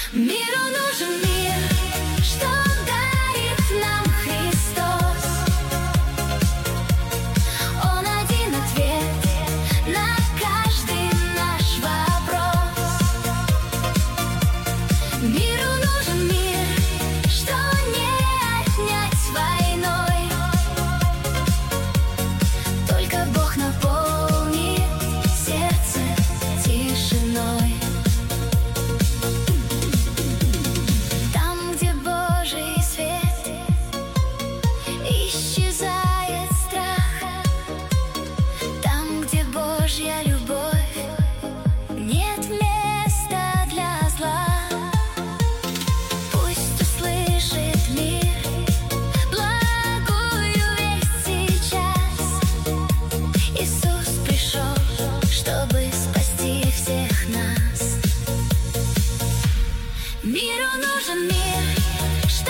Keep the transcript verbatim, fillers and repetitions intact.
Миру нужен мир, что дарит нам Христос. Он один ответ на каждый наш вопрос. Миру нужен мир, что не отнять войной. Только Бог наполнит сердце тишиной. Там, где Божий свет, исчезает страх. Там, где Божья любовь, нет места для зла. Пусть услышит мир благую весть сейчас. Иисус пришел, чтобы спасти всех нас. Миру нужен мир, что